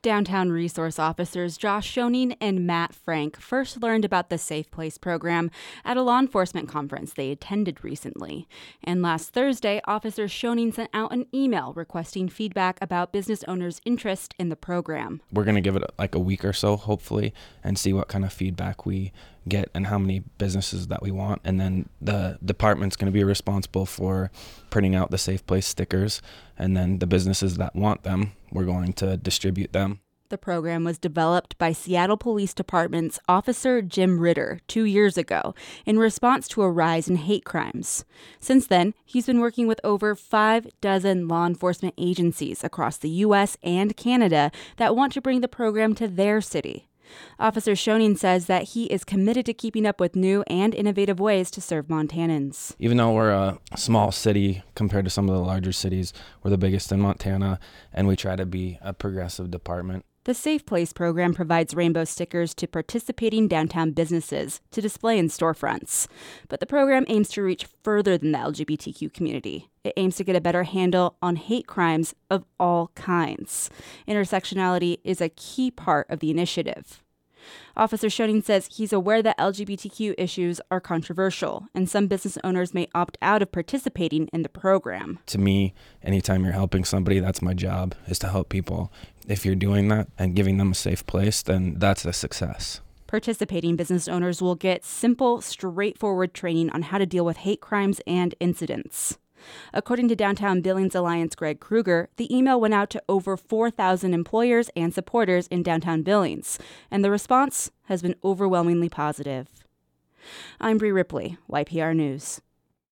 Downtown resource officers Josh Schoening and Matt Frank first learned about the Safe Place program at a law enforcement conference they attended recently. And last Thursday, Officer Schoening sent out an email requesting feedback about business owners' interest in the program. We're going to give it like a week or so, hopefully, and see what kind of feedback we get and how many businesses that we want. And then the department's going to be responsible for printing out the Safe Place stickers. And then the businesses that want them, we're going to distribute them. The program was developed by Seattle Police Department's Officer Jim Ritter 2 years ago in response to a rise in hate crimes. Since then, he's been working with over 6 law enforcement agencies across the U.S. and Canada that want to bring the program to their city. Officer Schoening says that he is committed to keeping up with new and innovative ways to serve Montanans. Even though we're a small city compared to some of the larger cities, we're the biggest in Montana, and we try to be a progressive department. The Safe Place program provides rainbow stickers to participating downtown businesses to display in storefronts. But the program aims to reach further than the LGBTQ community. It aims to get a better handle on hate crimes of all kinds. Intersectionality is a key part of the initiative. Officer Schoening says he's aware that LGBTQ issues are controversial, and some business owners may opt out of participating in the program. To me, anytime you're helping somebody, that's my job, is to help people. If you're doing that and giving them a safe place, then that's a success. Participating business owners will get simple, straightforward training on how to deal with hate crimes and incidents. According to Downtown Billings Alliance Greg Kruger, the email went out to over 4,000 employers and supporters in downtown Billings, and the response has been overwhelmingly positive. I'm Bree Ripley, YPR News.